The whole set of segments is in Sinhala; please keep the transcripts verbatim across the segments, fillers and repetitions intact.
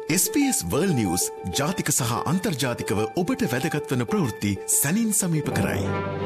S B S World News ජාතික සහ අන්තර්ජාතිකව ඔබට වැදගත් වන ප්‍රවෘත්ති සැනින් සමීප කරයි.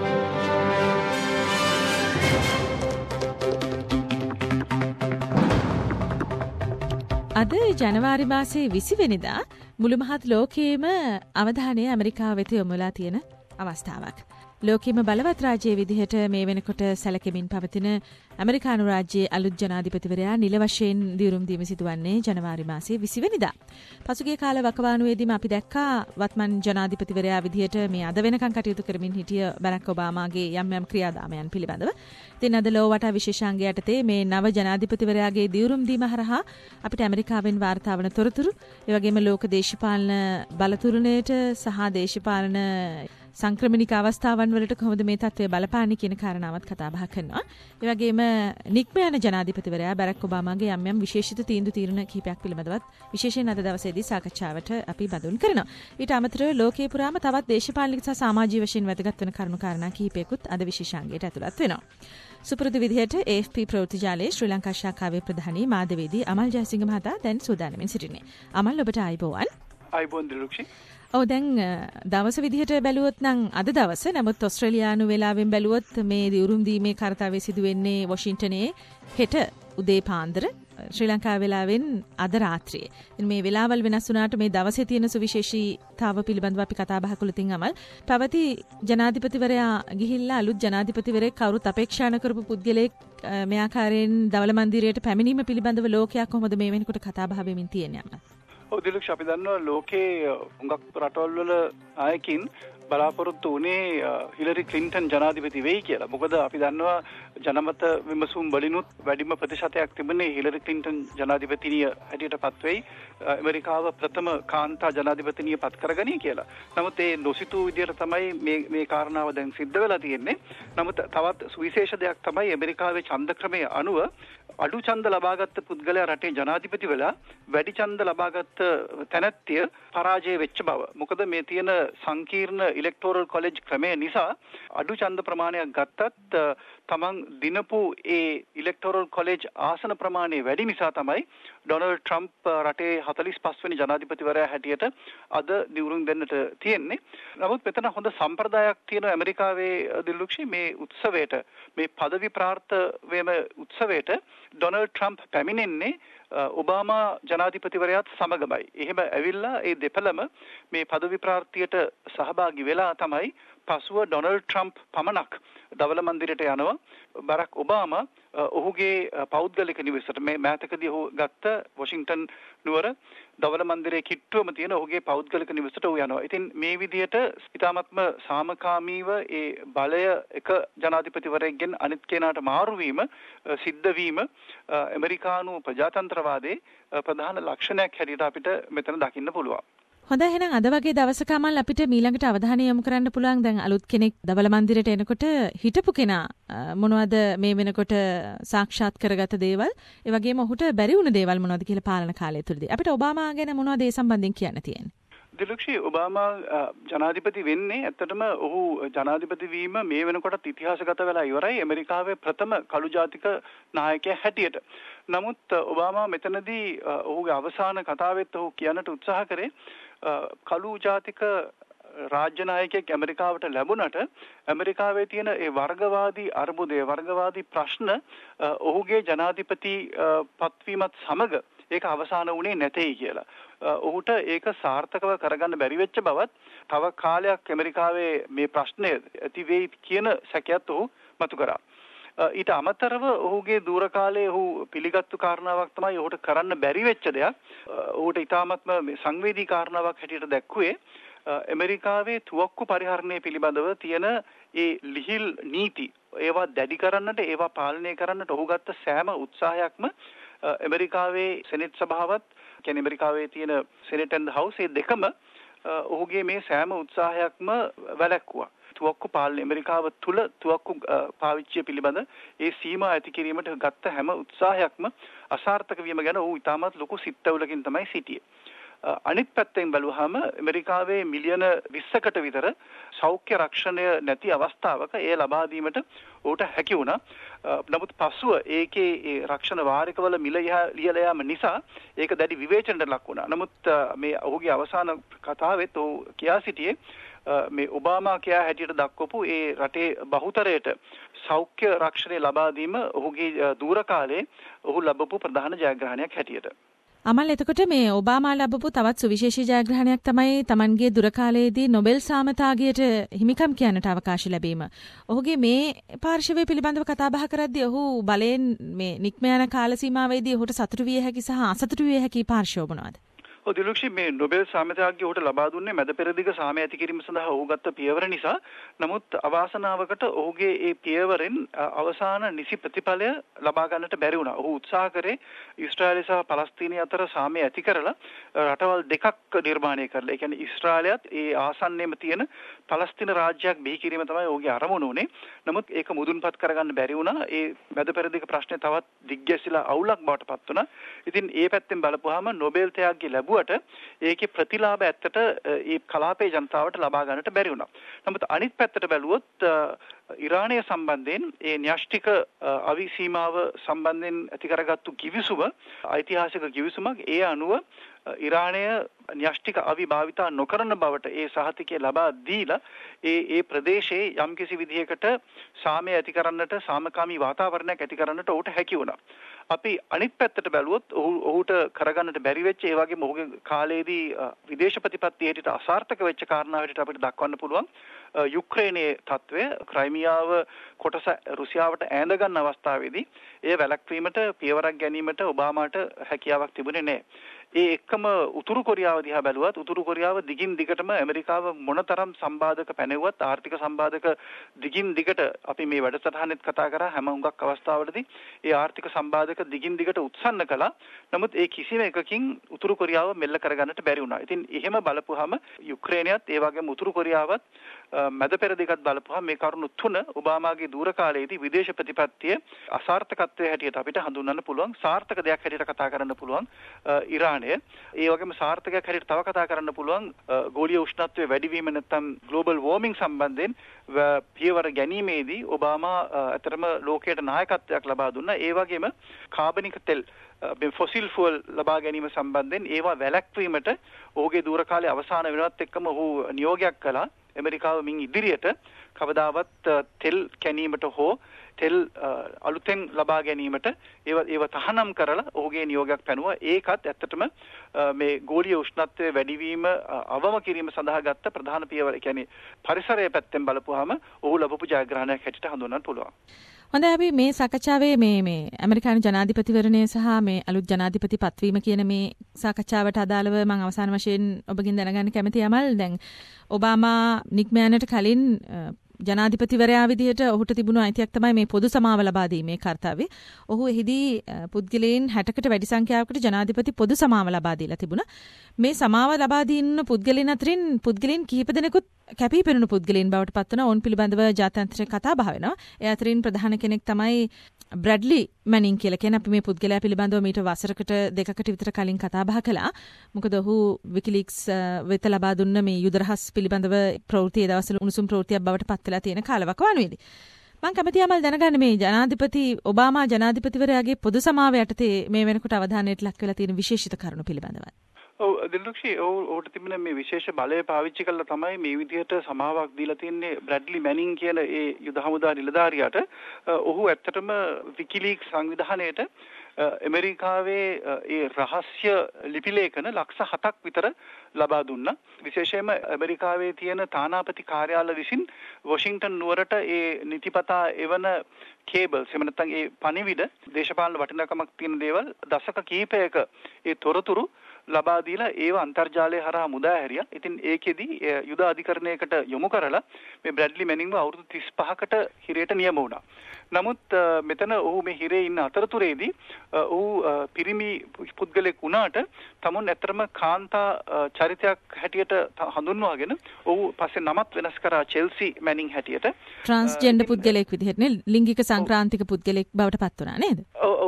අද ජනවාරි මාසයේ විසි වෙනිදා මුළු මහත් ලෝකයේම අවධානය ඇමරිකාව වෙත යොමුලා තියෙන අවස්ථාවක්. ලෝකෙම බලවත් රාජ්‍යයේ විදිහට මේ වෙනකොට සැලකෙමින් පවතින ඇමරිකානු රාජ්‍යයේ අලුත් ජනාධිපතිවරයා නිල වශයෙන් දියුරුම් දීම සිදුවන්නේ ජනවාරි මාසයේ විසි වෙනිදා. පසුගිය කාල වකවානුවේදීම අපි දැක්කා වත්මන් ජනාධිපතිවරයා විදිහට මේ අද වෙනකන් කටයුතු කරමින් හිටිය බරක් ඔබාමාගේ යම් යම් ක්‍රියාදාමයන් පිළිබඳව. ඉතින් අද ලෝ වටා විශේෂාංගය යටතේ මේ නව ජනාධිපතිවරයාගේ දියුරුම් දීම හරහා අපිට ඇමරිකාවෙන් වාර්තා වන තොරතුරු, ඒ වගේම ලෝක දේශපාලන බලතුරණයට සහ දේශපාලන සංක්‍රමණික අවස්ථාවන් වලට කොහොමද මේ තත්ත්වය බලපාන්නේ කියන කාරණාවත් කතා බහ කරනවා. ඒ වගේම නික්ම යන ජනාධිපතිවරයා බරක් ඔබාමාගේ යම් යම් විශේෂිත තීන්දුව తీරන කිහිපයක් පිළිබඳවත් විශේෂයෙන් අද දවසේදී සාකච්ඡාවට අපි බඳුන් කරනවා. ඊට අමතරව ලෝකයේ පුරාම තවත් දේශපාලනික සහ සමාජීය වශයෙන් වැදගත් වෙන කරුණු කාරණා කිහිපයකුත් අද විශේෂාංගයට ඇතුළත් වෙනවා. සුපුරුදු විදිහට ඒ එෆ් පී ප්‍රවෘත්ති ජාලයේ ශ්‍රී ලංකා ශාඛාවේ ප්‍රධානී මාධ්‍යවේදී අමල් ජයසිංහ මහතා දැන් සූදානම්ෙන් සිටින්නේ. අමල්, ඔබට ආයිබෝවන්. ආයිබෝන් දිලුක්ෂි. ඔව්, දැන් දවස විදිහට බැලුවොත් නම් අද දවස, නමුත් ඔස්ට්‍රේලියානු වෙලාවෙන් බැලුවොත් මේ දියුරුම් දීමේ කාර්යය සිදු වෙන්නේ වොෂින්ටනයේ හෙට උදේ පාන්දර, ශ්‍රී ලංකා වෙලාවෙන් අද රාත්‍රියේ. ඉතින් මේ වෙලාවල් වෙනස් වුණාට මේ දවසේ තියෙන සුවිශේෂීතාව පිළිබඳව අපි කතා බහ කළොත් අමල්, පැවති ජනාධිපතිවරයා ගිහිල්ලා අලුත් ජනාධිපතිවරයෙක් කවුරුත් අපේක්ෂා කරපු පුද්ගලයෙක් මේ ආකාරයෙන් දවල මන්දිරයට පැමිණීම පිළිබඳව ලෝකයක් කොහොමද මේ වෙනකොට කතා බහ වෙමින් තියෙන්නේ අමල්? ඔව් දිලුක්ෂ, අපි දන්නවා ලෝකේ හුඟක් රටවල් වල ආයකින් බලාපොරොත්තු වුණේ හිලරි ක්ලින්ටන් ජනාධිපති වෙයි කියලා. මොකද අපි දන්නවා ජනමත විමසුම් වලිනුත් වැඩිම ප්‍රතිශතයක් තිබුණේ හිලරි ක්ලින්ටන් ජනාධිපතිනිය හැටියට පත් වෙයි, ඇමරිකාව ප්‍රථම කාන්තා ජනාධිපතිනිය පත් කරගනී කියලා. නමුත් ඒ නොසිතූ විදියට තමයි මේ මේ කාරණාව දැන් සිද්ධ වෙලා තියෙන්නේ. නමුත් තවත් සුවිශේෂ දෙයක් තමයි ඇමරිකාවේ ඡන්ද ක්‍රමයේ අනුව අඩු ඡන්ද ලබාගත් පුද්ගලයා රටේ ජනාධිපති වෙලා වැඩි ඡන්ද ලබාගත් තැනැත්තිය පරාජය වෙච්ච බව. මොකද මේ තියෙන සංකීර්ණ ඉලෙක්ටෝරල් කොලෙජ් ක්‍රමය නිසා අඩු ඡන්ද ප්‍රමාණයක් ගත්තත් තමන් දිනපු ඒ ඉලෙක්ටෝරල් කොලෙජ් ආසන ප්‍රමාණය වැඩි නිසා තමයි ඩොනල්ඩ් ට්‍රම්ප් රටේ හතළිස් පහ වෙනි ජනාධිපතිවරයා හැටියට අද දිවුරුම් දෙන්නට තියෙන්නේ. නමුත් මෙතන හොඳ සම්ප්‍රදායක් තියෙන ඇමරිකාවේ දිලුක්ෂි, මේ උත්සවයට, මේ පදවි ප්‍රාර්ථවයේම උත්සවයට ඩොනල්ඩ් ට්‍රම්ප් පැමිණෙන්නේ ඔබාමා ජනාධිපතිවරයාත් සමගමයි. එහෙම ඇවිල්ලා ඒ දෙපළම මේ පදවි ප්‍රාර්ථියට සහභාගී වෙලා තමයි පසුව ඩොනල්ඩ් ට්‍රම්ප් පමණක් දවල මන්දිරයට යනවා. බරක් ඔබාමා ඔහුගේ පෞද්ගලික නිවසට, මේ මෑතකදී ඔහු ගත්ත වොෂින්ටන් නුවර දවල මන්දිරයේ කිට්ටුවම තියෙන ඔහුගේ පෞද්ගලික නිවසට ඔහු යනවා. ඉතින් මේ විදිහට ඉතාමත්ම සාමකාමීව ඒ බලය එක ජනාධිපතිවරයෙක්ගෙන් අනිත් කෙනාට මාරු වීම සිද්ධ වීම ඇමරිකානු ප්‍රජාතන්ත්‍රවාදයේ ප්‍රධාන ලක්ෂණයක් හැටියට අපිට මෙතන දකින්න පුළුවන්. හොඳයි, එහෙනම් අද වගේ දවසක අමල් අපිට මීළඟට අවධානය යොමු කරන්න පුළුවන්. දැන් අලුත් කෙනෙක් දවල මන්දිරයට එනකොට හිටපු කෙනා මොනවද මේ වෙනකොට සාක්ෂාත් කරගත දේවල්, ඒ වගේම ඔහුට බැරි වුණ දේවල් මොනවද කියලා පාලන කාලය තුලදී අපිට ඔබාමා ගැන මොනවද ඒ සම්බන්ධයෙන් කියන්න තියෙන්නේ? දිලුක්ෂි, ඔබාමා ජනාධිපති වෙන්නේ ඇත්තටම ඔහු ජනාධිපති වීම මේ වෙනකොටත් ඉතිහාසගත වෙලා ඉවරයි ඇමරිකාවේ ප්‍රථම කළු ජාතික නායකයා හැටියට. නමුත් ඔබාමා මෙතනදී ඔහුගේ අවසාන කතාවෙත් ඔහු කියන්නට උත්සාහ කරේ කළු ජාතික රාජ්‍ය නායකයෙක් ඇමරිකාවට ලැබුණට ඇමරිකාවේ තියෙන ඒ වර්ගවාදී අර්බුදය, වර්ගවාදී ප්‍රශ්න ඔහුගේ ජනාධිපති පත්වීමත් සමග ඒක අවසාන වුණේ නැtei කියලා. ඔහුට ඒක සාර්ථකව කරගන්න බැරි වෙච්ච බවත්, තව කාලයක් ඇමරිකාවේ මේ ප්‍රශ්නය ඇති වෙයි කියන සැකයත් ඔහු මතු කරා. ඊට අමතරව ඔහුගේ දූර කාලයේ ඔහු පිළිගත්තු කාරණාවක් තමයි ඔහුට කරන්න බැරි වෙච්ච දෙයක්. ඔහුට ඉතාමත්ම සංවේදී කාරණාවක් හැටියට දැක්කුවේ ඇමරිකාවේ තුවක්කු පරිහරණය පිළිබඳව තියෙන ඒ ලිහිල් නීති, ඒවා දැඩි කරන්නට, ඒවා පාලනය කරන්නට ඔහු ගත්ත සෑම උත්සාහයක්ම ඇමරිකාවේ සෙනෙට් සභාවත්, කියන්නේ ඇමරිකාවේ තියෙන සෙනෙට් ඇන්ඩ් හවුස්, ඒ දෙකම ඔහුගේ මේ සෑම උත්සාහයක්ම වැළැක්වුවා. තුවක්කු පාලනය, ඇමරිකාව තුල තුවක්කු පාවිච්චිය පිළිබඳ ඒ සීමා ඇති කිරීමට ගත්ත හැම උත්සාහයක්ම අසාර්ථක වීම ගැන ඔහු ඉතාමත් ලොකු සිත්තවුලකින් තමයි සිටියේ. අනිත් පැත්තෙන් බැලුවහම ඇමරිකාවේ මිලියන විස්සකට විතර සෞඛ්‍ය රක්ෂණය නැති අවස්ථාවක ඒ ලබා දීමට ඌට හැකි වුණා. නමුත් පසුව ඒකේ ඒ රක්ෂණ වාරිකවල මිල ලියලා යාම නිසා ඒක දැඩි විවේචනයට ලක් වුණා. නමුත් මේ ඔහුගේ අවසාන කතාවෙත් ඔහු කියා සිටියේ මේ ඔබාමා කියා හැටියට දක්වපු ඒ රටේ බහුතරයට සෞඛ්‍ය රක්ෂණය ලබා දීම ඔහුගේ දූර කාලේ ඔහු ලැබපු ප්‍රධාන ජයග්‍රහණයක් හැටියට. අමල් එතකොට මේ ඔබාමා ලැබපු තවත් සුවිශේෂී ජයග්‍රහණයක් තමයි තමන්ගේ දුර කාලයේදී නොබෙල් සාමතාගයට හිමිකම් කියන්නට අවකාශ ලැබීම. ඔහුගේ මේ පාර්ශවය පිළිබඳව කතා බහ කරද්දී ඔහු බලයෙන් මේ නික්ම යන කාල සීමාවේදී ඔහුට සතුටු විය හැකි සහ අසතුටු විය හැකි පාර්ශව මොනවාද? ඔව් දිලුක්ෂි මේ නොබෙල් සාමතාගය ඔහුට ලබා දුන්නේ මැද පෙරදිග සාමය ඇති කිරීම සඳහා ඔහු ගත්ත පියවර නිසා. නමුත් අවාසනාවකට ඔහුගේ ඒ පියවරෙන් අවසාන නිසි ප්‍රතිඵලය ලබා ගන්නට බැරි වුණා. ඔහු උත්සාහ කරේ ඊශ්‍රායලය සහ පලස්තීනය අතර සාමය ඇති කරලා රටවල් දෙකක් නිර්මාණය කරලා. ඒ කියන්නේ ඊශ්‍රායලයත් ඒ ආසන්නයේම තියෙන පලස්තීන රාජ්‍යයක් බිහි කිරීම තමයි ඔහුගේ අරමුණ උනේ. නමුත් ඒක මුදුන්පත් කරගන්න බැරි වුණා. ඒ මැද පෙරදිග ප්‍රශ්නේ තවත් දිග්ගැසිලා අවුලක් බවට පත් වුණා. ඉතින් ඒ පැත්තෙන් බලපුවාම නොබෙල් තෑග්ගය ලැබුවා ඒකේ ප්‍රතිලාභ ඇත්තට ඒ කලාපයේ ජනතාවට ලබා ගන්නට බැරි වුණා. නමුත් අනිත් පැත්තට බැලුවොත් ඉරානය සම්බන්ධයෙන් ඒ න්‍යෂ්ටික අවි සීමාව සම්බන්ධයෙන් ඇති කරගත්තු කිවිසුම ඓතිහාසික කිවිසුමක්. ඒ අනුව ඉරානය න්‍යෂ්ටික අවි භාවිතා නොකරන බවට ඒ සහතිකය ලබා දීලා ඒ ඒ ප්‍රදේශයේ යම්කිසි විදිහකට සාමය ඇති කරන්නට සාමකාමී වාතාවරණයක් ඇති කරන්නට ඔහුට හැකි වුණා. අපි අනිත් පැත්තට බැලුවොත් ඔහු ඔහුට කරගන්නට බැරි වෙච්ච ඒ වගේම ඔහුගේ කාලයේදී විදේශ ප්‍රතිපත්තිය හැටියට අසාර්ථක වෙච්ච කාරණා හැටියට අපිට දක්වන්න පුළුවන් යුක්‍රේනයේ තත්වය. ක්‍රයිමියාව කොටස රුසියාවට ඈඳ ගන්න අවස්ථාවේදී ඒ වැළැක්වීමට පියවරක් ගැනීමට ඔබාමාට හැකියාවක් තිබුණේ නැහැ. ඒ එක්කම උතුරු කොරියාව දිහා බැලුවත් උතුරු කොරියාව දිගින් දිගටම ඇමරිකාව මොනතරම් සම්බාධක පැනෙව්වත් ආර්ථික සම්බාධක දිගින් දිගට අපි මේ වැඩසටහනෙත් කතා කරා හැම හුඟක් අවස්ථාවලදී ඒ ආර්ථික සම්බාධක දිගින් දිගට උත්සන්න කළා. නමුත් ඒ කිසිම එකකින් උතුරු කොරියාව මෙල්ල කරගන්නට බැරි වුණා. ඉතින් එහෙම බලපුවාම යුක්‍රේනයත් ඒ වගේම උතුරු කොරියාවත් මැද පෙරදිගත් බලපුවාම මේ කරුණු තුන ඔබාමාගේ දූර කාලයේදී විදේශ ප්‍රතිපත්තිය අසාර්ථකත්වයේ හැටියට අපිට හඳුන්වන්න පුළුවන්. සාර්ථක දෙයක් හැටියට කතා කරන්න පුළුවන් ඉරානය. ඒ වගේම සාර්ථකයක් හැටියට තව කතා කරන්න පුළුවන් ගෝලීය උෂ්ණත්වයේ වැඩිවීම නැත්නම් ග්ලෝබල් වෝර්මින් සම්බන්ධයෙන් පියවර ගැනීමේදී ඔබාමා අතරම ලෝකයට නායකත්වයක් ලබා දුන්නා. ඒ වගේම කාබනික තෙල් ෆොසිල් ෆුවල් ලබා ගැනීම සම්බන්ධයෙන් ඒවා වැළැක්වීමට ඔහුගේ දූර කාලයේ අවසාන වෙනවත් එක්කම ඔහු නියෝගයක් කළා. ඇමරිකාව මින් ඉදිරියට කවදාවත් තෙල් කැණීමට හෝ තෙල් අලුතෙන් ලබා ගැනීමට ඒව ඒව තහනම් කරලා ඔහුගේ නියෝගයක් පැනුවා. ඒකත් ඇත්තටම මේ ගෝලීය උෂ්ණත්වයේ වැඩිවීම අවම කිරීම සඳහා ගත්ත ප්‍රධාන පියවර. කියන්නේ පරිසරය පැත්තෙන් බලපුවාම ඔහු ලැබපු ජයග්‍රහණයක් හැටියට හඳුන්වන්න පුළුවන්. හොඳයි අපි මේ සාකච්ඡාවේ මේ මේ ඇමරිකානු ජනාධිපතිවරණය සහ මේ අලුත් ජනාධිපති පත්වීම කියන මේ සාකච්ඡාවට අදාළව මම අවසාන වශයෙන් ඔබගෙන් දැනගන්න කැමතියි අමල්. දැන් ඔබාමා නික්ම යන්නට කලින් ජනාධිපතිවරයා විදිහට ඔහුට තිබුණු අයිතියක් තමයි මේ පොදු සමාව ලබා දීමේ කාර්යය. ඔහු එහිදී පුද්ගලයන් හැටකට වැඩි සංඛ්‍යාවකට ජනාධිපති පොදු සමාව ලබා දීලා තිබුණා. මේ සමාව ලබා දීන පුද්ගලයන් අතරින් පුද්ගලයන් කිහිප දෙනෙකුත් කැපී පෙනුණු පුද්ගලයන් බවට පත් වුණා. ඔවුන් පිළිබඳව ජාත්‍යන්තර කතා බහ වෙනවා. ඒ අතරින් ප්‍රධාන කෙනෙක් තමයි බ්‍රැඩ්ලි මැනින් කියලා කියන අපි මේ පුද්ගලයා පිළිබඳව මීට වසරකට දෙකකට විතර කලින් කතා බහ කළා. මොකද ඔහු විකිලීක්ස් වෙත ලබා දුන්න මේ යුද රහස් පිළිබඳව ප්‍රවෘත්ති දවස්වල උණුසුම් ප්‍රවෘත්තියක් බවට පත් වෙලා තියෙන කාලවකවානුවේදී මම කැමතියි අමල් දැනගන්න මේ ජනාධිපති ඔබාමා ජනාධිපතිවරයාගේ පොදු සමාව යටතේ මේ වෙනකොට අවධානයට ලක් වෙලා තියෙන විශේෂිත කරුණු පිළිබඳව. ඔව් දිලුක්ෂි ඔහුට තිබෙන මේ විශේෂ බලය පාවිච්චි කළා තමයි මේ විදිහට සමාවක් දීලා තින්නේ බ්‍රැඩ්ලි මැනින් කියන ඒ යුද හමුදා නිලධාරියාට. ඔහු ඇත්තටම විකිලීක්ස් සංවිධානයේට ඇමරිකාවේ ඒ රහස්‍ය ලිපිලේඛන ලක්ෂ හතක් විතර ලබා දුන්නා. විශේෂයෙන්ම ඇමරිකාවේ තියෙන තානාපති කාර්යාලය විසින් වොෂින්ටන් නුවරට ඒ නිතිපතා එවන කේබල්ස් එහෙම නැත්නම් ඒ පණිවිඩ දේශපාලන වටිනාකමක් තියෙන දේවල් දශක කිහිපයක ඒ තොරතුරු ලබා දීලා ඒව අන්තර්ජාලය හරහා මුදා හැරියා. ඉතින් ඒකෙදි යුද අධිකරණයකට යොමු කරලා මේ බ්‍රැඩ්ලි මැනින්ව අවුරුදු තිස් පහකට හිරේට නියම වුණා. නමුත් මෙතන ඔහු මේ හිරේ ඉන්න අතරතුරේදී ඔහු පිරිමි පුද්ගලෙක් වුණාට තමුන් ඇත්තටම කාන්තා චරිතයක් හැටියට හඳුන්වාගෙන ඔහු පස්සේ නමත් වෙනස් කරා චෙල්සි මැනින් හැටියට. ට්‍රාන්ස්ජෙන්ඩර් පුද්ගලෙක් විදිහට නේ ලිංගික සංක්‍රාන්තික පුද්ගලෙක් බවට පත් වුණා නේද? ඔව් ඔව්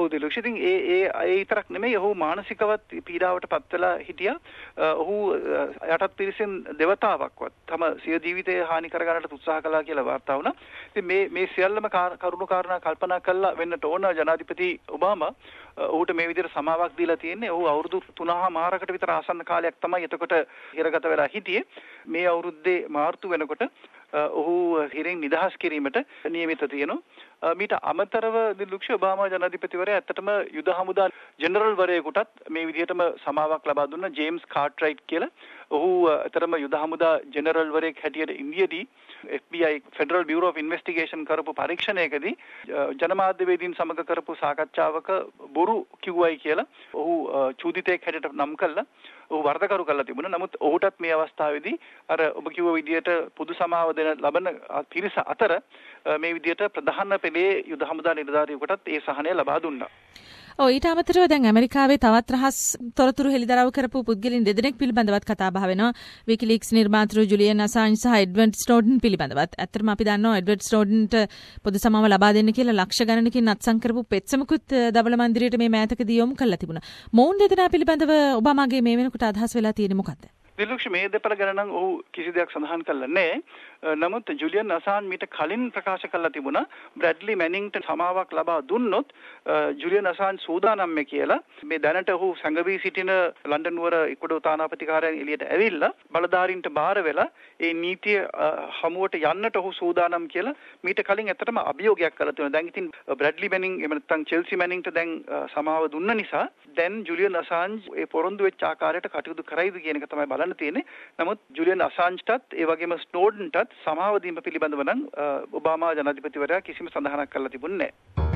ඔව් දිලුක්ෂ ඉතින් ඒ ඒ ඒ විතරක් නෙමෙයි ඔහු මානසිකවත් පීඩාවට පත් වෙලා හිටියා. ඔහු යටත් පිරිසෙන් දෙවතාවක්වත් තම සිය ජීවිතය හානි කර ගන්නට උත්සාහ කළා කියලා වාර්තා වුණා. ඉතින් මේ මේ සියල්ලම කරුණු කාරණා කල්පනා කළා වෙන්නට ඕන ජනාධිපති ඔබාමා ඔහුට මේ විදිහට සමාවක් දීලා තියෙන්නේ. ඔහු අවුරුදු තුනමාරකට විතර ආසන්න කාලයක් තමයි එතකොට හිරගත වෙලා හිටියේ. මේ අවුරුද්දේ මාර්තු වෙනකොට ඔහු හිරෙන් නිදහස් කිරීමට නියමිත තියෙනවා. මීට අමතරව දිලුක්ෂ ඔබාමා ජනාධිපතිවරයා ඇත්තටම යුද හමුදා ජෙනරල් වරයෙකුටත් මේ විදිහටම සමාවක් ලබා දුන්නා. ජේම්ස් කාර්ට්රයිට් කියලා. ඔහු ඇත්තටම යුද හමුදා ජෙනරල් වරයෙක් හැටියට ඉන්දියාදී එෆ් බී ආයි ෆෙඩරල් බියුරෝ ඔෆ් ඉන්වෙස්ටිගේෂන් කරපු පරීක්ෂණයකදී ජනමාධ්‍යවේදීන් සමග කරපු සාකච්ඡාවක බොරු කිව්වයි කියලා ඔහු චූදිතයෙක් හැටියට නම් කළා. ඔහු වරදකරු කරලා තිබුණා. නමුත් ඔහුටත් මේ අවස්ථාවේදී අර ඔබ කිව්ව විදිහට පොදු සමාව දෙන ලබන පිරිස අතර මේ විදිහට ප්‍රධාන පෙළේ යුද හමුදා නිලධාරියෙකුටත් ඒ සහනය ලබා දුන්නා. ඔව් ඊට අමතරව දැන් ඇමරිකාවේ තවත් රහස් තොරතුරු හෙළිදරව් කරපු පුද්ගලයන් දෙදෙනෙක් පිළිබඳවත් කතා බහ වෙනවා. විකිලීක්ස් නිර්මාතෘ ජුලියන් අසාන්ජ් සහ එඩ්වර්ඩ් ස්නෝඩන් පිළිබඳවත්. ඇත්තටම අපි දන්නවා එඩ්වර්ඩ් ස්නෝඩන්ට පොදු සමාව ලබා දෙන්න කියලා ලක්ෂ ගණනකින් අත්සන් කරපු පෙත්සමකුත් දවල මන්දිරයට මේ මෑතකදී යොමු කළා තිබුණා. මොවුන් දෙදෙනා පිළිබඳව ඔබාමාගේ මේ වෙනකොට අදහස් වෙලා තියෙන්නේ මොකද්ද? දිලුක්ෂ මේ දෙපළ ගැන නම් ඔහු කිසි දෙයක් සඳහන් කළා නැහැ. නමුත් ජුලියන් අසාන්ජ් මීට කලින් ප්‍රකාශ කළා තිබුණා බ්‍රැඩ්ලි මැනින්ග්ට සමාවක් ලබා දුන්නොත් ජුලියන් අසාන්ජ් සූදානම් මේ කියලා. මේ දැනට ඔහු සංගවී සිටින ලන්ඩන් නුවර ඉක්කොඩෝ තානාපති කාර්යාලයෙන් එළියට ඇවිල්ලා බලධාරීන්ට බාර වෙලා ඒ නීතිය හමුවට යන්නට ඔහු සූදානම් කියලා මීට කලින් ඇත්තටම අභියෝගයක් කළා තියෙනවා. දැන් ඉතින් බ්‍රැඩ්ලි මැනින්ග් එහෙම නැත්නම් චෙල්සි මැනින්ග්ට දැන් සමාව දුන්න නිසා දැන් ජුලියන් අසාන්ජ් ඒ පොරොන්දු වෙච්ච ආකාරයට කටයුතු කරයිද කියන එක තමයි බලන්න තියෙන්නේ. නමුත් ජුලියන් අසාන්ජ්ටත් ඒ වගේම ස්නෝඩන්ටත් සමාව දීම පිළිබඳව නම් ඔබාමා ජනාධිපතිවරයා කිසිම සඳහනක් කරලා තිබුණේ නැහැ.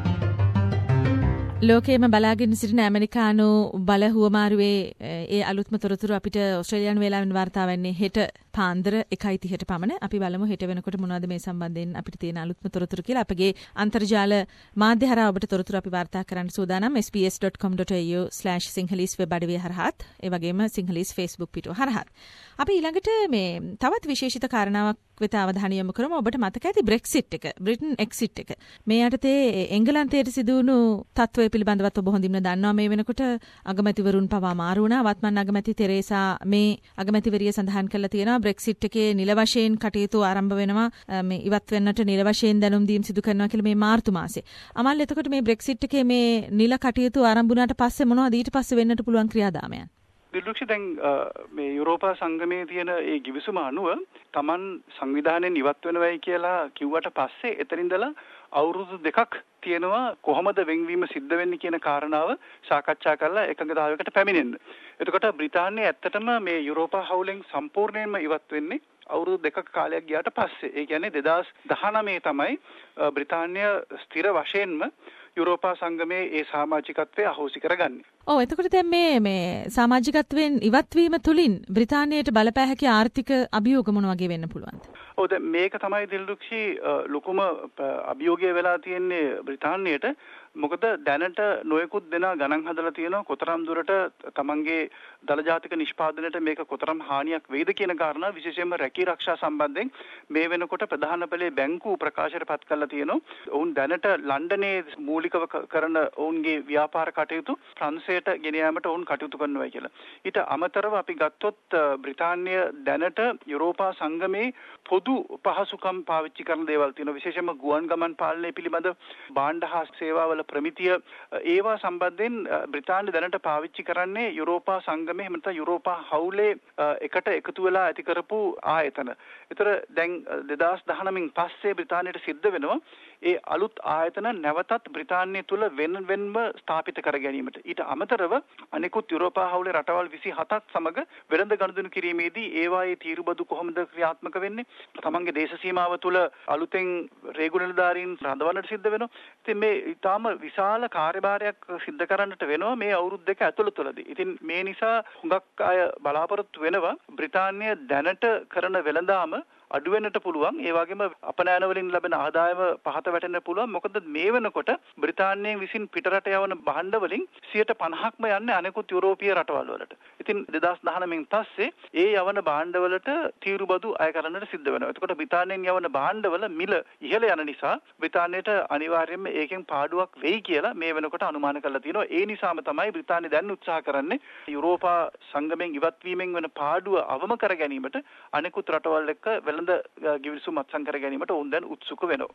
ලෝකයේම බලාගෙන සිටින ඇමරිකානු බල හුවමාරුවේ ඒ අලුත්ම තොරතුරු අපිට ඕස්ට්‍රේලියානු වේලාවෙන් වාර්තා වෙන්නේ හෙට පාන්දර එකයි තිහට පමණ. අපි බලමු හෙට වෙනකොට මොනවද මේ සම්බන්ධයෙන් අපිට තියෙන අලුත්ම තොරතුරු කියලා. අපගේ අන්තර්ජාල මාධ්‍ය හරහා ඔබට තොරතුරු අපි වාර්තා කරන්න සූදානම්. S B S dot com dot A U slash Sinhalese web අඩවිය හරහාත් ඒ වගේම සිංහලීස් Facebook පිටුව හරහාත්. අපි ඊළඟට මේ තවත් විශේෂිත කාරණාවක් වෙත අවධානය යොමු කරමු. ඔබට මතක ඇති බ්‍රෙක්සිට් එක, බ්‍රිටන් එක්සිට් එක. මේ යටතේ එංගලන්තයට සිදු වුණු තත්ත්වය පිළිබඳවත් ඔබ හොඳින්ම දන්නවා. මේ වෙනකොට අගමැතිවරුන් පවා මාරු වුණා. වත්මන් අගමැති තෙරේසා මේ අගමැතිවරිය සඳහන් කරලා තියෙනවා බ්‍රෙක්සිට් එකේ නිල වශයෙන් කටයුතු ආරම්භ වෙනවා. මේ ඉවත් වෙන්නට නිල වශයෙන් දැනුම් දීම් සිදු කරනවා කියලා මේ මාර්තු මාසේ. අමල් එතකොට මේ බ්‍රෙක්සිට් එකේ මේ නිල කටයුතු ආරම්භ වුණාට පස්සේ මොනවද ඊට පස්සේ වෙන්නට පුළුවන් ක්‍රියාදාමයන්? දිලුක්ෂ දැන් මේ යුරෝපා සංගමයේ තියෙන ඒ කිවිසුම අනුව Taman සංවිධානයෙන් ඉවත් වෙනවයි කියලා කිව්වට පස්සේ එතනින්දලා අවුරුදු දෙකක් තියෙනවා කොහොමද වෙන්වීම සිද්ධ වෙන්නේ කියන කාරණාව සාකච්ඡා කරලා එකඟතාවයකට පැමිණෙන්න. එතකොට බ්‍රිතාන්‍යය ඇත්තටම මේ යුරෝපා හවුලෙන් සම්පූර්ණයෙන්ම ඉවත් වෙන්නේ අවුරුදු දෙකක කාලයක් ගියාට පස්සේ. ඒ කියන්නේ දෙදාස් දහනවය තමයි බ්‍රිතාන්‍ය ස්ථිර වශයෙන්ම යුරෝපා සංගමයේ ඒ සමාජිකත්වය අහෝසි කරගන්නේ. ඔව් එතකොට දැන් මේ මේ සමාජිකත්වයෙන් ඉවත් වීම තුලින් බ්‍රිතාන්‍යයට බලපෑ හැකි ආර්ථික අභියෝග මොන වගේ වෙන්න පුළුවන්ද? ඔව් දැන් මේක තමයි දිල්දුක්ෂි ලොකුම අභියෝගය වෙලා තියෙන්නේ බ්‍රිතාන්‍යයට. මොකද දැනට නොයෙකුත් දෙනා ගණන් හදලා තියෙනවා කොතරම් දුරට තමන්ගේ දල ජාතික නිෂ්පාදනයට මේක කොතරම් හානියක් වෙයිද කියන කාරණා විශේෂයෙන්ම රැකී ආරක්ෂා සම්බන්ධයෙන් මේ වෙනකොට ප්‍රධාන පෙළේ බැංකුව ප්‍රකාශයට පත් කරලා තියෙනවා. ඔවුන් දැනට ලන්ඩනයේ මූලිකව කරන ඔවුන්ගේ ව්‍යාපාර කටයුතු ප්‍රංශයට ගෙන යාමට ඔවුන් කටයුතු කරනවා කියලා. ඊට අමතරව අපි ගත්තොත් බ්‍රිතාන්‍ය දැනට යුරෝපා සංගමේ පොදු පහසුකම් පාවිච්චි කරන දේවල් තියෙනවා. විශේෂයෙන්ම ගුවන් ගමන් පාලනය පිළිබඳ භාණ්ඩ හා සේවාවල ප්‍රමිතිය ඒවා සම්බන්ධයෙන් බ්‍රිතාන්‍ය දැනට පාවිච්චි කරන්නේ යුරෝපා සංගමයේ එහෙම නැත්නම් යුරෝපා හවුලේ එකට එකතු වෙලා ඇති කරපු ආයතන. ඒතර දැන් දෙදාස් දහනවයෙන් පස්සේ බ්‍රිතාන්‍යයට සිද්ධ වෙනවා ඒ අලුත් ආයතන නැවතත් බ්‍රිතාන්‍ය තුල වෙන වෙනම ස්ථාපිත කර ගැනීමට. ඊට අමතරව අනෙකුත් යුරෝපා හවුලේ රටවල් විසිහතක් සමග වෙළඳ ගනුදෙනු කිරීමේදී ඒවායේ තීරුබදු කොහොමද ක්‍රියාත්මක වෙන්නේ? තමන්ගේ දේශ සීමාව තුල අලුතෙන් රේගු නිලධාරීන් රඳවන්නට සිද්ධ වෙනවා. ඉතින් මේ ඊටාම විශාල කාර්යභාරයක් සිද්ධ කරන්නට වෙනවා මේ අවුරුදු දෙක ඇතුළතදී. ඉතින් මේ නිසා හුඟක් අය බලාපොරොත්තු වෙනවා බ්‍රිතාන්‍ය දැනට කරන වෙළඳාම අඩු වෙන්නට පුළුවන්. ඒ වගේම අපනයන වලින් ලැබෙන ආදායම පහත වැටෙන්න පුළුවන්. මොකද මේ වෙනකොට බ්‍රිතාන්‍යයෙන් විසින් පිටරට යවන භාණ්ඩ වලින් සියයට පනහක්ම යන්නේ අනෙකුත් යුරෝපීය රටවල් වලට. ඉතින් දෙදාස් දහනවයෙන් පස්සේ ඒ යවන භාණ්ඩ වලට තීරු බදු අය කරන්නට සිද්ධ වෙනවා. එතකොට බ්‍රිතාන්‍යයෙන් යවන භාණ්ඩ වල මිල ඉහළ යන නිසා බ්‍රිතාන්‍යයට අනිවාර්යයෙන්ම ඒකෙන් පාඩුවක් වෙයි කියලා මේ වෙනකොට අනුමාන කරලා තියෙනවා. ඒ නිසාම තමයි බ්‍රිතාන්‍ය දැන් උත්සාහ කරන්නේ යුරෝපා සංගමයෙන් ඉවත් වීමෙන් වෙන පාඩුව අවම කර ගැනීමට අනෙකුත් රටවල් එක්ක වෙළඳ ගිවිසුම් අත්සන් කර ගැනීමට ඔවුන් දැන් උත්සුක වෙනවා.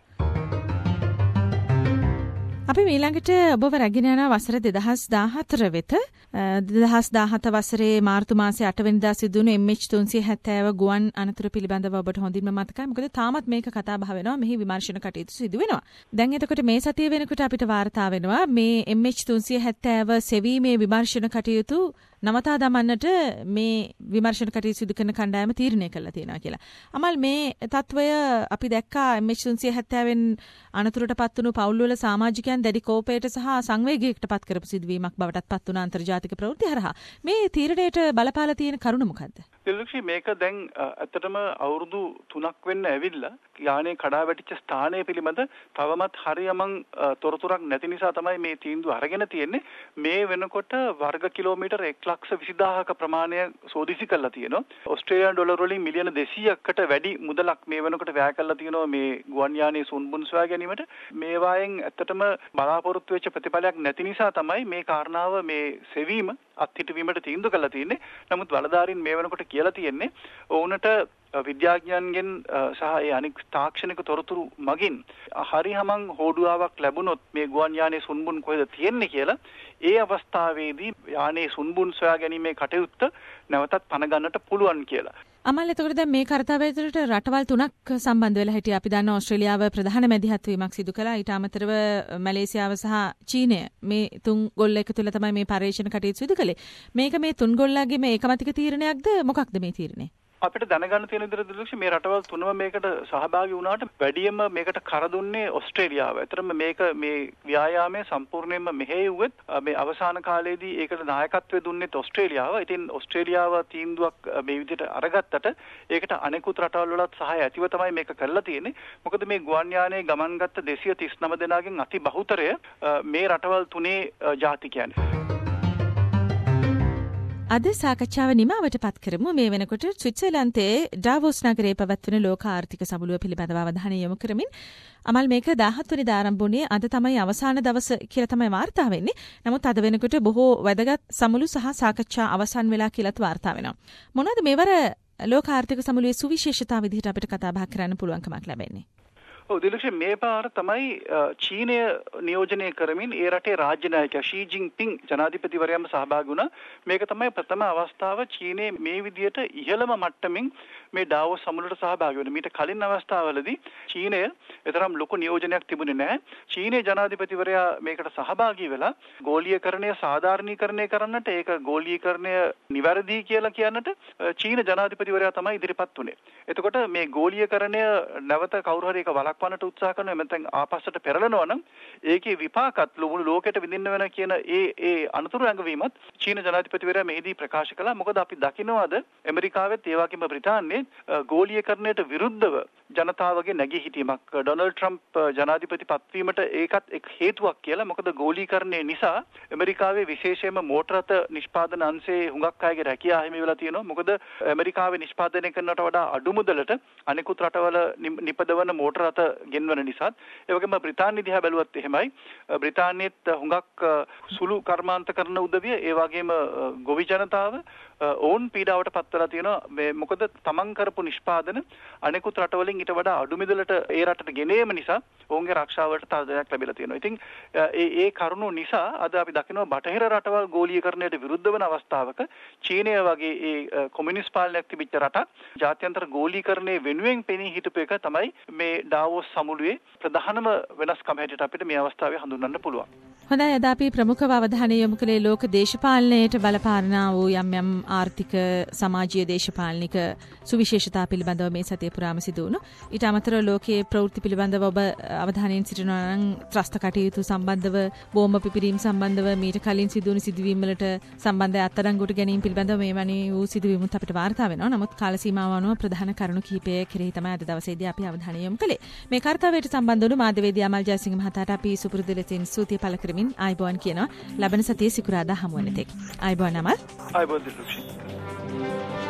අපි ඊළඟට ඔබව රැගෙන යන වසර දෙදහස් දාහතර වෙත දෙදහස් දාහත වසරේ මාර්තු මාසයේ අට වෙනිදා සිදු වුණු එම් එච් තුන්සිය හැත්තෑව ගුවන් අනතුර පිළිබඳව ඔබට හොඳින්ම මතකයි. මොකද තාමත් මේක කතා බහ වෙනවා. මෙහි විමර්ශන කටයුතු සිදු වෙනවා. දැන් එතකොට මේ සතිය වෙනකොට අපිට වාර්තා වෙනවා මේ එම් එච් තුන්සිය හැත්තෑව සෙවීමේ විමර්ශන කටයුතු නවතා දමන්නට මේ විමර්ශන කටයුතු සිදු කරන කණ්ඩායම තීරණය කළා තියෙනවා කියලා. අමල් මේ තත්වය අපි දැක්කා එම් එච් තුන්සිය හැත්තෑවෙන් අනතුරට පත් වුණු පවුල්වල සමාජිකයන් දැඩි කෝපයට සහ සංවේගයකට පත් කරපු සිදුවීමක් බවටත් පත් වුණ අන්තර්ජාතික ප්‍රවෘත්ති හරහා මේ තීරණයට බලපාලා තියෙන කරුණ මොකද්ද? දිලක්ෂි මේක දැන් ඇත්තටම අවුරුදු තුනක් වෙන්න ඇවිල්ලා යානේ කඩා වැටිච්ච ස්ථානය පිළිබඳ තවමත් හරියමං තොරතුරක් නැති නිසා තමයි මේ තීන්දුව අරගෙන තියෙන්නේ. මේ වෙනකොට වර්ග කිලෝමීටර් එක් ලක්ෂ විසිදාහක ප්‍රමාණය සෝදිසි කරලා තියෙනවා. ඕස්ට්‍රේලියානු ඩොලර් වලින් මිලියන දෙසීයකට වැඩි මුදලක් මේ වෙනකොට වැය කරලා තියෙනවා මේ ගුවන් යානයේ සුන්බුන් සොයා ගැනීමට. මේවායෙන් ඇත්තටම බලාපොරොත්තු වෙච්ච ප්‍රතිඵලයක් නැති නිසා තමයි මේ කාරණාව මේ සෙවීම අත්හිටුවීමට තීන්දුව කරලා තියෙන්නේ. නමුත් බලධාරීන් මේ වෙනකොට කියලා තියෙන්නේ ඔවුන්ට විද්‍යාඥයන්ගෙන් සහ ඒ අනික් තාක්ෂණික තොරතුරු මගින් හරියමං හෝඩුවාවක් ලැබුණොත් මේ ගුවන් යානයේ සුන්බුන් කොහෙද තියෙන්නේ කියලා ඒ අවස්ථාවේදී යානයේ සුන්බුන් සොයා ගැනීමේ කටයුත්ත නැවතත් පණ ගන්නට පුළුවන් කියලා. අමල් එතකොට දැන් මේ කාර්යවලට රටවල් තුනක් සම්බන්ධ වෙලා හිටියා. අපි දන්නවා ඕස්ට්‍රේලියාව ප්‍රධාන මැදිහත් වීමක් සිදු කළා. ඊට අමතරව මැලේසියාව සහ චීනය මේ තුන් ගොල්ල එකතු වෙලා තමයි මේ පරීක්ෂණ කටයුතු සිදු කළේ. මේක මේ තුන් ගොල්ලගේ මේ ඒකමතික තීරණයක්ද මොකක්ද මේ තීරණය? අපිට දැනගන්න තියෙන විදිහට දිලක්ෂ මේ රටවල් තුනම මේකට සහභාගී වුණාට වැඩියෙන්ම මේකට කර දුන්නේ ඕස්ට්‍රේලියාව. ඒතරම මේක මේ ව්‍යායාමයේ සම්පූර්ණයෙන්ම මෙහෙයුවෙත් මේ අවසාන කාලයේදී ඒකට නායකත්වය දුන්නේත් ඕස්ට්‍රේලියාව. ඉතින් ඕස්ට්‍රේලියාව තීන්දුවක් මේ විදිහට අරගත්තට ඒකට අනෙකුත් රටවල් වලත් සහාය ඇතිව තමයි මේක කරලා තියෙන්නේ. මොකද මේ ගුවන් යානයේ ගමන් ගත්ත දෙසිය තිස් නව දෙනාගෙන් අති බහුතරය මේ රටවල් තුනේ ජාතිකයන්. අද සාකච්ඡාව නිමාවට පත් කරමු. මේ වෙනකොට ස්විට්සර්ලන්තයේ ඩාවෝස් නගරයේ පැවැත්වෙන ලෝක ආර්ථික සමුළුව පිළිබඳව අවධානය යොමු කරමින් අමල් මේක දාහත් වෙනිදා ආරම්භ වුණේ අද තමයි අවසාන දවස කියලා තමයි වාර්තා වෙන්නේ. නමුත් අද වෙනකොට බොහෝ වැදගත් සමුළු සහ සාකච්ඡා අවසන් වෙලා කියලාත් වාර්තා වෙනවා. මොනවද මේවර ලෝක ආර්ථික සමුළුවේ සුවිශේෂතා විදිහට අපිට කතා බහ කරන්න පුළුවන්කමක් ලැබෙන්නේ? ඔව් දිලක්ෂ මේ පාර තමයි චීනය නියෝජනය කරමින් ඒ රටේ රාජ්‍ය නායකයා ෂී ජින්පින් ජනාධිපතිවරයාම සහභාගී වුණා. මේක තමයි ප්‍රථම අවස්ථාව චීනයේ මේ විදියට ඉහළම මට්ටමින් මේ ඩාවෝස් සමුළුවට සහභාගී වෙන. මීට කලින් අවස්ථාවවලදී චීනය එතරම් ලොකු නියෝජනයක් තිබුණේ නැහැ. චීනයේ ජනාධිපතිවරයා මේකට සහභාගී වෙලා ගෝලීයකරණය සාධාරණීකරණය කරන්නට ඒක ගෝලීයකරණය නිවැරදි කියලා කියන්නට චීන ජනාධිපතිවරයා තමයි ඉදිරිපත් වුණේ. එතකොට මේ ගෝලීයකරණය නැවත කවුරු හරි ඒක වළක්වන්නට උත්සාහ කරනවා එමෙතෙන් ආපස්සට පෙරලනවා නම් ඒකේ විපාකත් මුළු ලෝකෙට විඳින්න වෙන කියන ඒ ඒ අනතුරු ඇඟවීමත් චීන ජනාධිපතිවරයා මෙහිදී ප්‍රකාශ කළා. මොකද අපි දකිනවාද ඇමරිකාවෙත් ඒ වගේම බ්‍රිතාන්‍යයේ ගෝලීයකරණයට විරුද්ධව ජනතාවගේ නැගී හිටීමක් ඩොනල්ඩ් ට්‍රම්ප් ජනාධිපති පත්වීමට ඒකත් එක් හේතුවක් කියලා. මොකද ගෝලීකරණය නිසා ඇමරිකාවේ විශේෂයෙන්ම මෝටර රථ නිෂ්පාදන අංශයේ හුඟක් අයගේ රැකියාව හිමි වෙලා තියෙනවා. මොකද ඇමරිකාවේ නිෂ්පාදනය කරනට වඩා අඩු මුදලට අනෙකුත් රටවල නිපදවන මෝටර රථ ගෙන්වන නිසා. ඒ වගේම බ්‍රිතාන්‍ය දිහා බැලුවත් එහෙමයි. බ්‍රිතාන්‍යයේත් හුඟක් සුළු කර්මාන්ත කරන උදවිය ඒ වගේම ගොවි ජනතාව ඕන් පීඩාවට පත් වෙලා තියෙනවා. මේ මොකද තමන් කරපු නිෂ්පාදන අනෙකුත් රටවලින් ඊට වඩා අඩු මිදලට ඒ රටට ගෙනීම නිසා ඔවුන්ගේ ආරක්ෂාවට තර්ජනයක් ලැබිලා තියෙනවා. ඉතින් ඒ ඒ කරුණු නිසා අද අපි දකිනවා බටහිර රටවල් ගෝලීකරණයට විරුද්ධ වන අවස්ථාවක චීනය වගේ ඒ කොමියුනිස්ට් පාලනයක් තිබිච්ච රටක් ජාත්‍යන්තර ගෝලීකරණයේ වෙනුවෙන් පෙනී හිටපු එක තමයි මේ ඩාවෝස් සමුළුවේ ප්‍රධානම වෙනස්කම හැටියට අපිට මේ අවස්ථාවේ හඳුන්වන්න පුළුවන්. හොඳයි අද අපි ප්‍රමුඛව අවධානය යොමු කළේ ලෝක දේශපාලනයට බලපානා වූ යම් යම් ආර්ථික සමාජීය දේශපාලනික සුවිශේෂතා පිළිබඳව මේ සතිය පුරාම සිදු වුණු. ඊට අමතරව ලෝකයේ ප්‍රවෘත්ති පිළිබඳව ඔබ අවධානයෙන් සිටිනවා නම් ත්‍රස්ත කටයුතු සම්බන්ධව බෝම්බ පිපිරීම සම්බන්ධව මීට කලින් සිදු වුණු සිදුවීම් වලට සම්බන්ධ අත්අඩංගුවට ගැනීම පිළිබඳව මේ වැනි වූ සිදුවීමුත් අපිට වාර්තා වෙනවා. නමුත් කාල සීමාව අනුව ප්‍රධාන කරුණු කිහිපය කෙරෙහි තමයි අද දවසේදී අපි අවධානය යොමු කළේ. මේ කාර්යයට සම්බන්ධ වුණු මාධ්‍යවේදී අමල් ජයසිංහ මහතාට අපි සුපුරුදු ලෙසින් ස්තුතිය පළ කරමින් ආයිබෝන් කියනවා. ලබන සතියේ සිකුරාදා හමු වෙන තෙක්. ආයිබෝන් අමල්. ආයිබෝන් දිලුක්ෂි.